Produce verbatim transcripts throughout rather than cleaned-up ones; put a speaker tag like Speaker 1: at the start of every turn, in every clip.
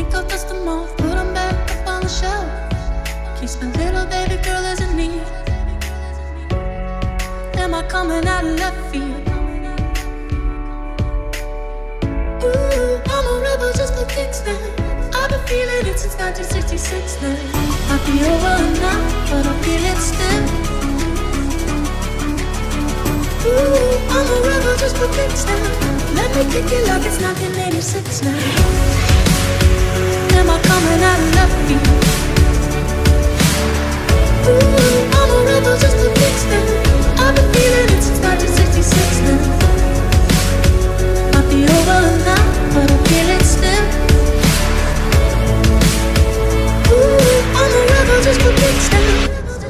Speaker 1: Pick up dust them off, put them back up on the shelf. Kiss my little baby girl is in need. Am I coming out of left field? Ooh, I'm a rebel just for kicks now. I've been feeling it since nineteen sixty-six now. Might be over now, but I feel it still. Ooh, I'm a rebel just for kicks now. Let me kick it like it's nineteen eighty-six now. Am I coming out of left field? Ooh, I'm a rebel just for kicks now. I've been feeling it since nineteen sixty-six now. Might be over now, but I feel it still. Ooh, I'm a rebel just for kicks now.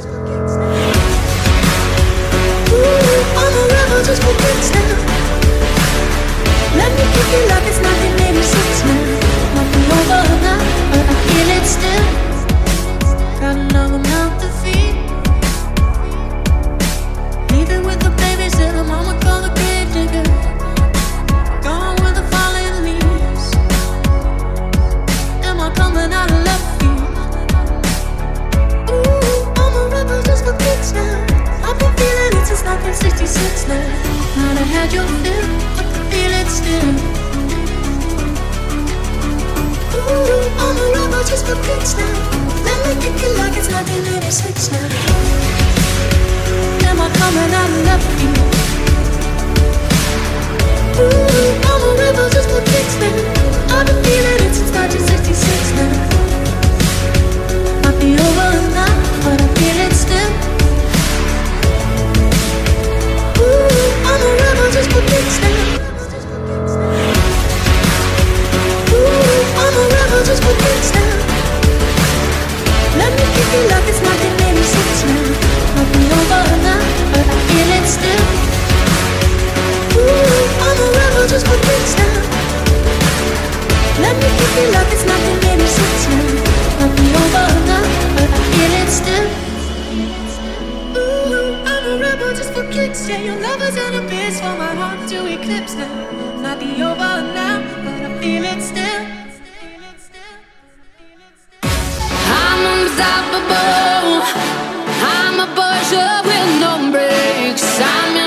Speaker 1: Ooh, I'm a rebel just for kicks now. Let me kick it like it's nineteen eighty-six now. Might be over now, but I feel it still. Got another mouth to feed. Leaving with the babies that her mama called the grave digger. Gone with the falling leaves. Am I coming out of left field? Ooh, I'm a rebel just for kicks now. I've been feeling it since nineteen sixty-six now. Might have had your fill, but I feel it still. Ooh, I'm a rebel just for kicks now. Let me kick it like it's nineteen eighty-six now. Am I coming out of left field? Ooh, I'm a rebel just for kicks now. I've been feeling it since nineteen sixty-six now. Might be over now, but I feel it still. Ooh, I'm a rebel just for kicks now. Ooh, I'm a rebel just for kicks now. Let me kick it like it's nineteen eighty-six now. Might be over now, but I feel it still. Ooh, I'm a rebel just for kicks now. Let me kick it like it's nineteen eighty-six now. Might be over now, but I feel it still. Ooh, I'm a rebel just for kicks. Yeah, your love is an abyss for my heart to eclipse now. Might be over now, but I feel it still.
Speaker 2: I'm unstoppable. I'm a pusher with no brakes. I'm